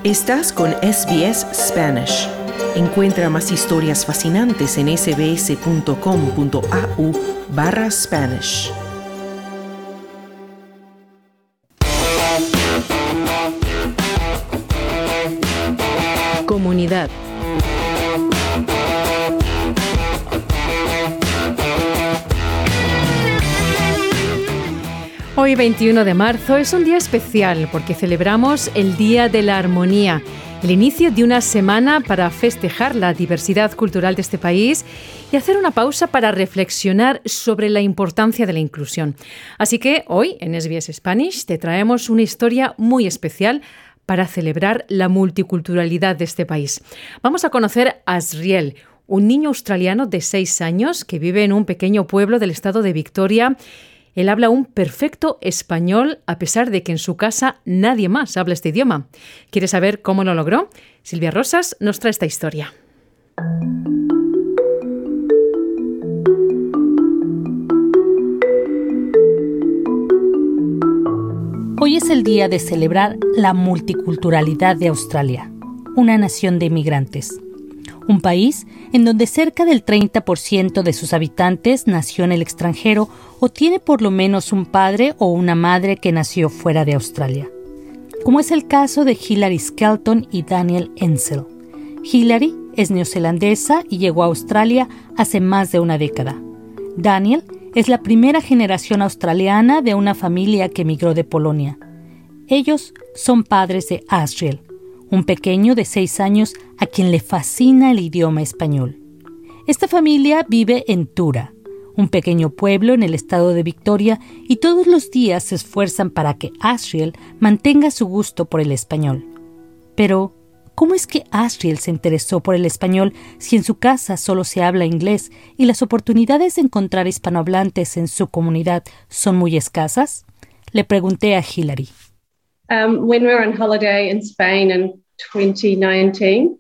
Estás con SBS Spanish. Encuentra más historias fascinantes en sbs.com.au/Spanish. Comunidad. Hoy, 21 de marzo, es un día especial porque celebramos el Día de la Armonía, el inicio de una semana para festejar la diversidad cultural de este país y hacer una pausa para reflexionar sobre la importancia de la inclusión. Así que hoy, en SBS Spanish, te traemos una historia muy especial para celebrar la multiculturalidad de este país. Vamos a conocer a Asriel, un niño australiano de 6 años que vive en un pequeño pueblo del estado de Victoria. Él habla un perfecto español, a pesar de que en su casa nadie más habla este idioma. ¿Quieres saber cómo lo logró? Silvia Rosas nos trae esta historia. Hoy es el día de celebrar la multiculturalidad de Australia, una nación de inmigrantes. Un país en donde cerca del 30% de sus habitantes nació en el extranjero o tiene por lo menos un padre o una madre que nació fuera de Australia. Como es el caso de Hilary Skelton y Daniel Ensel. Hilary es neozelandesa y llegó a Australia hace más de una década. Daniel es la primera generación australiana de una familia que emigró de Polonia. Ellos son padres de Asriel, un pequeño de 6 años a quien le fascina el idioma español. Esta familia vive en Tura, un pequeño pueblo en el estado de Victoria, y todos los días se esfuerzan para que Asriel mantenga su gusto por el español. Pero, ¿cómo es que Asriel se interesó por el español si en su casa solo se habla inglés y las oportunidades de encontrar hispanohablantes en su comunidad son muy escasas? Le pregunté a Hilary. When we were on holiday in Spain in 2019,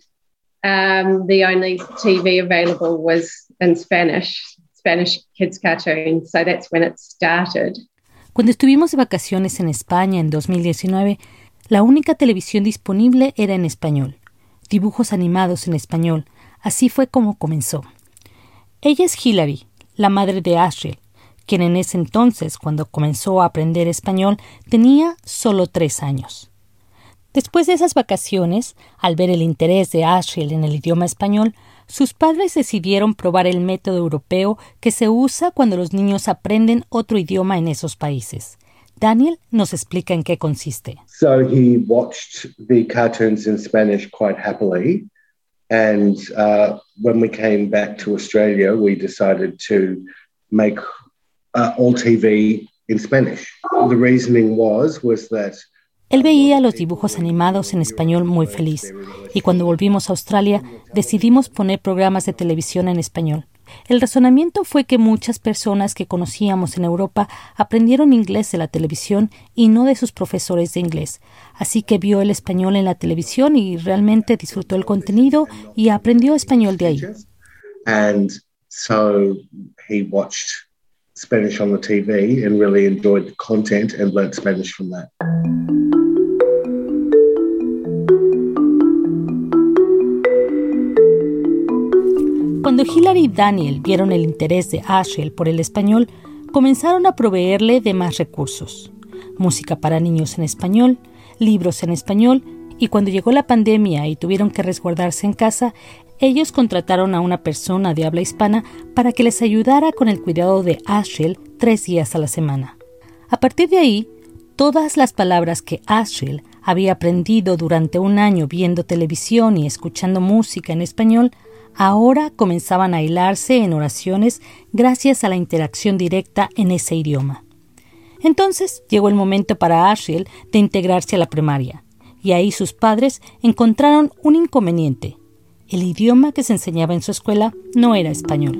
the only TV available was in Spanish kids cartoons, so that's when it started. Cuando estuvimos de vacaciones en España en 2019, la única televisión disponible era en español, dibujos animados en español. Así fue como comenzó. Ella es Hilary, la madre de Asriel, quien en ese entonces, cuando comenzó a aprender español, tenía solo 3 años. Después de esas vacaciones, al ver el interés de Asriel en el idioma español, sus padres decidieron probar el método europeo que se usa cuando los niños aprenden otro idioma en esos países. Daniel nos explica en qué consiste. So he watched the cartoons in Spanish quite happily, and when we came back to Australia, we decided to make all TV in Spanish. The reasoning was that él veía los dibujos animados en español muy feliz, y cuando volvimos a Australia decidimos poner programas de televisión en español. El razonamiento fue que muchas personas que conocíamos en Europa aprendieron inglés de la televisión y no de sus profesores de inglés. Así que vio el español en la televisión y realmente disfrutó el contenido y aprendió español de ahí. And so he watched Spanish on the TV and really enjoyed the content and learned Spanish from that. Cuando Hilary y Daniel vieron el interés de Asriel por el español, comenzaron a proveerle de más recursos. Música para niños en español, libros en español, y cuando llegó la pandemia y tuvieron que resguardarse en casa, ellos contrataron a una persona de habla hispana para que les ayudara con el cuidado de Asriel 3 días a la semana. A partir de ahí, todas las palabras que Asriel había aprendido durante un año viendo televisión y escuchando música en español, ahora comenzaban a hilarse en oraciones gracias a la interacción directa en ese idioma. Entonces llegó el momento para Asriel de integrarse a la primaria, y ahí sus padres encontraron un inconveniente. El idioma que se enseñaba en su escuela no era español.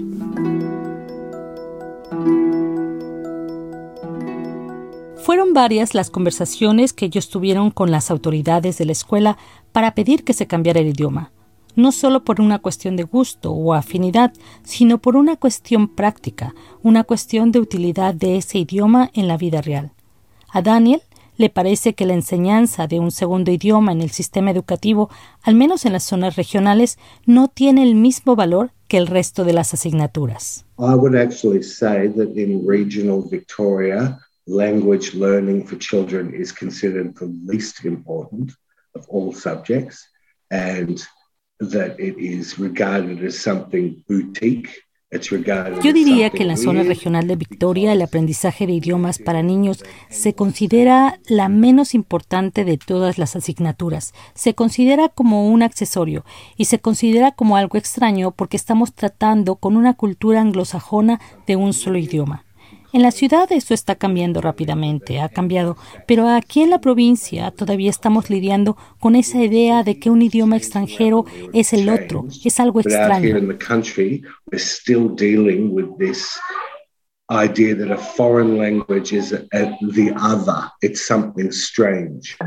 Fueron varias las conversaciones que ellos tuvieron con las autoridades de la escuela para pedir que se cambiara el idioma. No solo por una cuestión de gusto o afinidad, sino por una cuestión práctica, una cuestión de utilidad de ese idioma en la vida real. A Daniel Le parece que la enseñanza de un segundo idioma en el sistema educativo, al menos en las zonas regionales, no tiene el mismo valor que el resto de las asignaturas. I would actually say that in regional Victoria, language learning for children is considered the least important of all subjects, and that it is regarded as something boutique. Yo diría que en la zona regional de Victoria el aprendizaje de idiomas para niños se considera la menos importante de todas las asignaturas. Se considera como un accesorio y se considera como algo extraño porque estamos tratando con una cultura anglosajona de un solo idioma. En la ciudad esto está cambiando rápidamente, ha cambiado, pero aquí en la provincia todavía estamos lidiando con esa idea de que un idioma extranjero es el otro, es algo extraño. Idea that a foreign language is the other, it's something strange.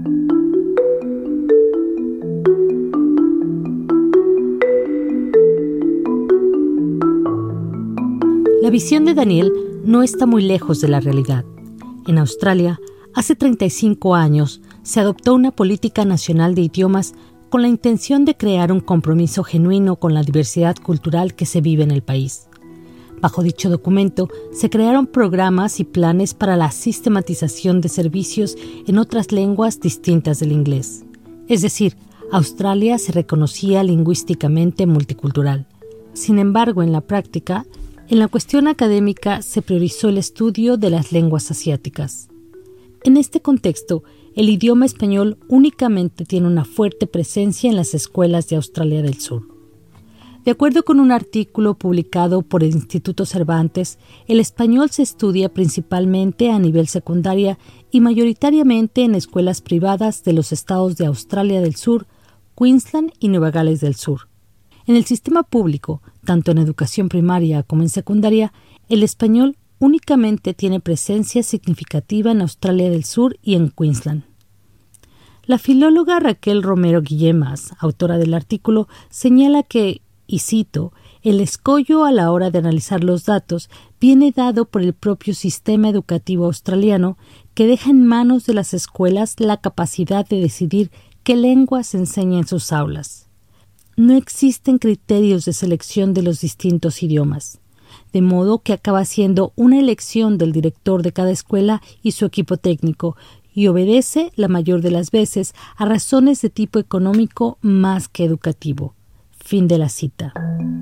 La visión de Daniel no está muy lejos de la realidad. En Australia, hace 35 años, se adoptó una política nacional de idiomas con la intención de crear un compromiso genuino con la diversidad cultural que se vive en el país. Bajo dicho documento, se crearon programas y planes para la sistematización de servicios en otras lenguas distintas del inglés. Es decir, Australia se reconocía lingüísticamente multicultural. Sin embargo, en la práctica, en la cuestión académica se priorizó el estudio de las lenguas asiáticas. En este contexto, el idioma español únicamente tiene una fuerte presencia en las escuelas de Australia del Sur. De acuerdo con un artículo publicado por el Instituto Cervantes, el español se estudia principalmente a nivel secundaria y mayoritariamente en escuelas privadas de los estados de Australia del Sur, Queensland y Nueva Gales del Sur. En el sistema público, tanto en educación primaria como en secundaria, el español únicamente tiene presencia significativa en Australia del Sur y en Queensland. La filóloga Raquel Romero Guillemas, autora del artículo, señala que, y cito, el escollo a la hora de analizar los datos viene dado por el propio sistema educativo australiano que deja en manos de las escuelas la capacidad de decidir qué lengua se enseña en sus aulas. No existen criterios de selección de los distintos idiomas, de modo que acaba siendo una elección del director de cada escuela y su equipo técnico, y obedece, la mayor de las veces, a razones de tipo económico más que educativo. Fin de la cita.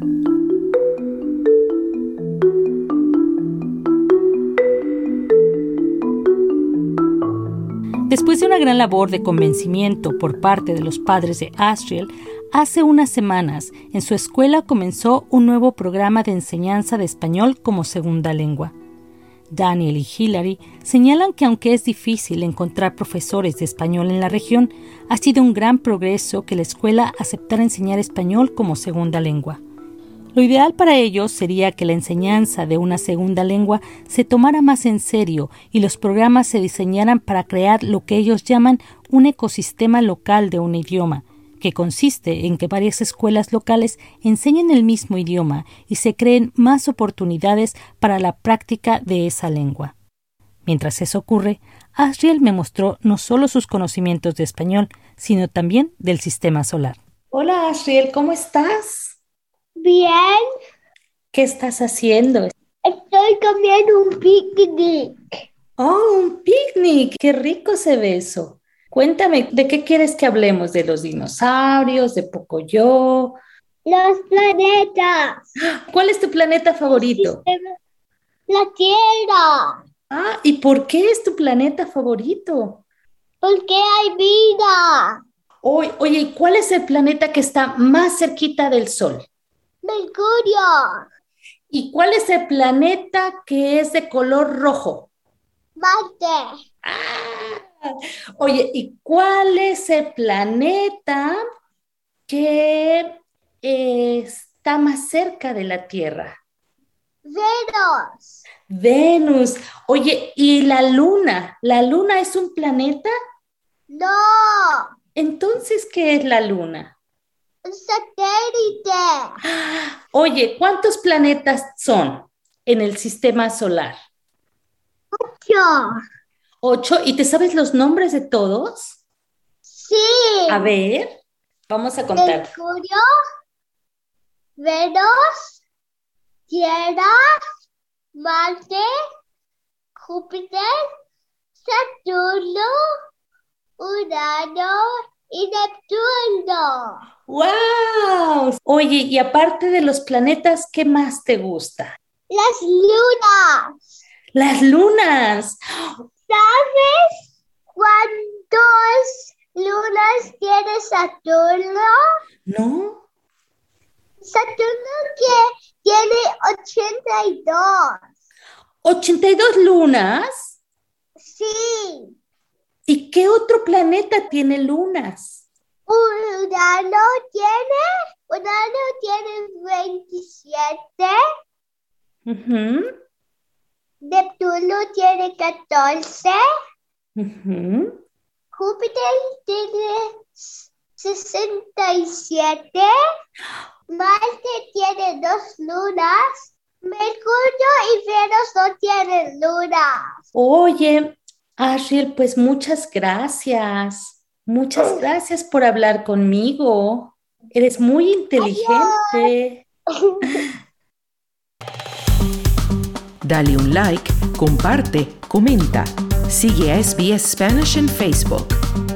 Después de una gran labor de convencimiento por parte de los padres de Asriel, hace unas semanas en su escuela comenzó un nuevo programa de enseñanza de español como segunda lengua. Daniel y Hilary señalan que aunque es difícil encontrar profesores de español en la región, ha sido un gran progreso que la escuela aceptara enseñar español como segunda lengua. Lo ideal para ellos sería que la enseñanza de una segunda lengua se tomara más en serio y los programas se diseñaran para crear lo que ellos llaman un ecosistema local de un idioma, que consiste en que varias escuelas locales enseñen el mismo idioma y se creen más oportunidades para la práctica de esa lengua. Mientras eso ocurre, Asriel me mostró no solo sus conocimientos de español, sino también del sistema solar. Hola Asriel, ¿cómo estás? Bien, ¿Qué estás haciendo? estoy comiendo un picnic. ¡Oh, un picnic! ¡Qué rico se ve eso! Cuéntame, ¿de qué quieres que hablemos? ¿De los dinosaurios? ¿De Pocoyo? Los planetas. ¿Cuál es tu planeta favorito? La Tierra. Ah, ¿y por qué es tu planeta favorito? Porque hay vida. Oye, ¿y cuál es el planeta que está más cerquita del Sol? Mercurio. ¿Y cuál es el planeta que es de color rojo? Marte. Oye, ¿y cuál es el planeta que está más cerca de la Tierra? Venus. Venus. Oye, ¿y la Luna? ¿La Luna es un planeta? No. Entonces, ¿qué es la Luna? Un satélite. Oye, ¿cuántos planetas son en el sistema solar? 8. 8. ¿Y te sabes los nombres de todos? Sí. A ver, vamos a contar. Mercurio, Venus, Tierra, Marte, Júpiter, Saturno, Urano y Neptuno. ¡Wow! Oye, y aparte de los planetas, ¿qué más te gusta? Las lunas. Las lunas. ¿Sabes cuántas lunas tiene Saturno? ¿No? Saturno tiene 82. ¿82 lunas? Sí. ¿Y qué otro planeta tiene lunas? Urano tiene 27. Ujú, Neptuno tiene 14. ujú. Júpiter tiene 67. Marte tiene 2 lunas. Mercurio y Venus no tienen lunas. Oye, Asriel, pues muchas gracias. Muchas gracias por hablar conmigo. Eres muy inteligente. Dale un like, comparte, comenta. Sigue a SBS Spanish en Facebook.